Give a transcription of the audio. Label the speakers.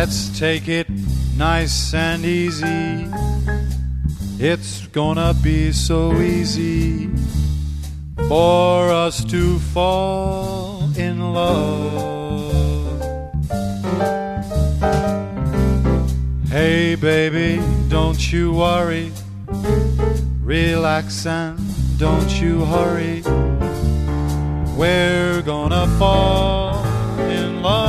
Speaker 1: Let's take it nice and easy. It's gonna be so easy for us to fall in love. Hey baby, don't you worry. Relax and don't you hurry. We're gonna fall in love.